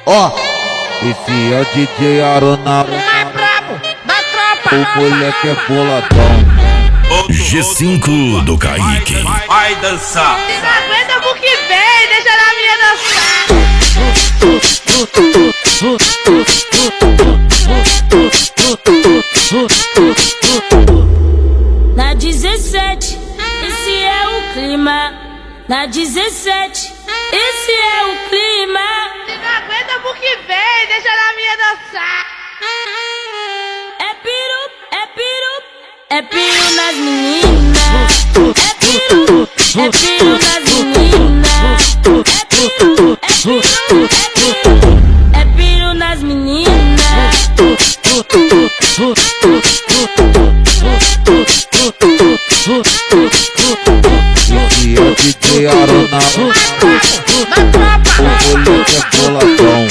Ó, esse é o DJ Arona, É brabo, da tropa. o moleque é boladão. G5 do Kaique. Vai dançar. Não aguenta pro que vem, deixa na minha dançar. Na 17, esse é o clima. Na 17, esse é o clima. Não aguenta pro que vem, deixa na minha dançar. É piru, é piru, é piru nas meninas. É piru nas meninas. É piru, é piru nas meninas. Esse é o DJ Arona, Da tropa. o moleque é boladão.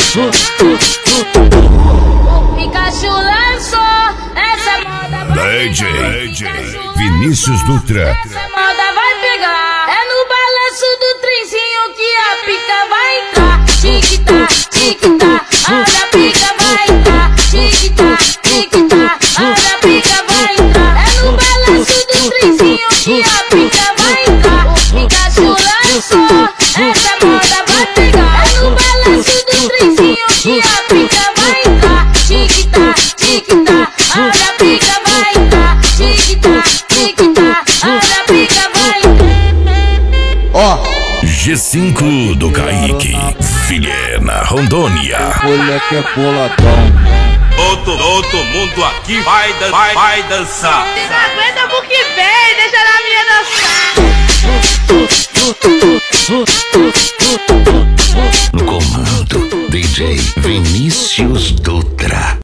Pikachu lançou essa moda. DJ Vinícius Dutra. Essa moda vai pegar. É no balanço do trenzinho que a pica vai entrar. Tic-tá, tic-tá, olha a pica vai entrar. Tic-tá, tic-tá, olha a pica vai entrar. É no balanço do trenzinho que a pica vai entrar. O Pikachu lançou, essa moda vai pegar. É no balanço do trenzinho que a pica vai entrar. Tic-tá, tic-tá, olha a pica vai entrar. Tic-tá, tic-tá, olha a pica vai entrar. Ó, G5 do Kaique. Vilhena, Rondônia. o moleque é boladão. Todo mundo aqui vai dançar. Não aguenta pro que vem, deixa na minha dançar. No comando, DJ Vinícius Dutra.